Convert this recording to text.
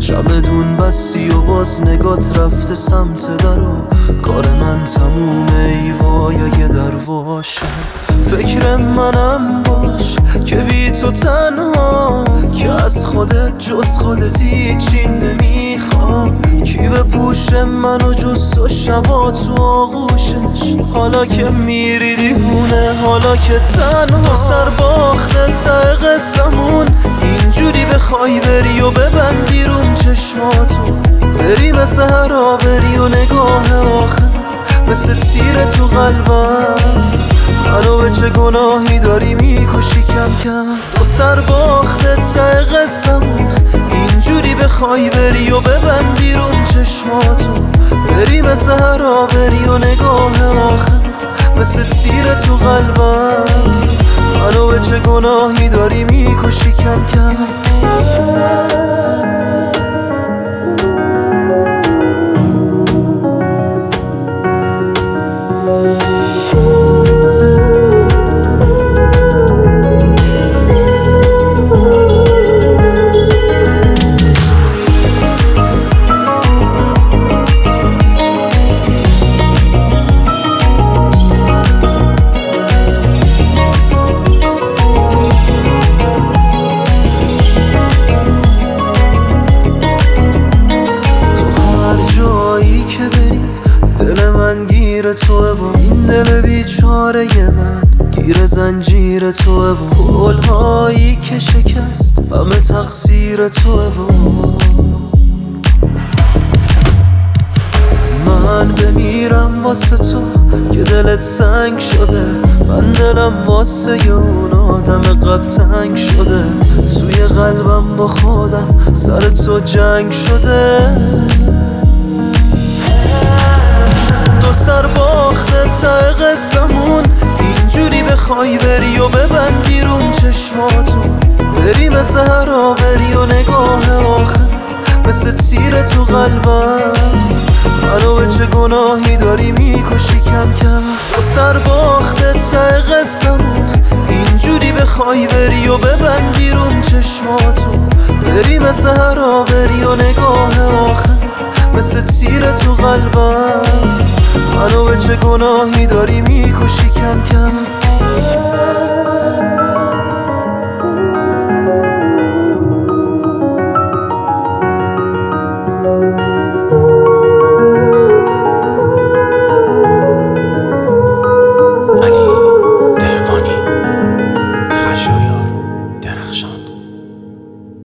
چمدون بستی و باز نگات رفته سمت درو. کار من تمومه ای وای اگه در باشم. فکر منم باش که بی تو تنها، که از خودت جز خودت هیچی نمیخوام. کی بپوشه منو جز تو شبا تو آغوشش؟ حالا که میری دیوونه، حالا که تنها سر باخته ته قصمون. اینجوری بخوای بری و ببندی روم چشماتو، بری مثل هرا بری و نگاه آخر مثل تیر تو قلبم. منو به چه گناهی داری میکشی کم کم؟ تو سر باخته ته قصمون. اینجوری بخوای بری و ببندی روم چشماتو، بری مثل هرا بری و نگاه آخر مثل تیر تو قلبم. منو به چه گناهی داری میکشی کم کم؟ گیر توه و این دل بیچاره من گیر زنجیر توه و قولهایی که شکست همه تقصیر توه و من بمیرم واسه تو که دلت سنگ شده. من دلم واسه اون آدم قبل تنگ شده. توی قلبم با خودم سر تو جنگ شده. دو سر باخته ته قصمون. اینجوری بخوای بری و ببندی روم چشماتو، بری مثل هرا بری و نگاه آخر مثل تیر تو قلبم. منو به چه گناهی داری میکشی کم کم؟ دو سر باخته ته قصمون. اینجوری بخوای بری و ببندی روم چشماتو، بری مثل هرا بری و نگاه آخر مثل تیر تو قلبم. منو به چه گناهی داری میکشی کم کم؟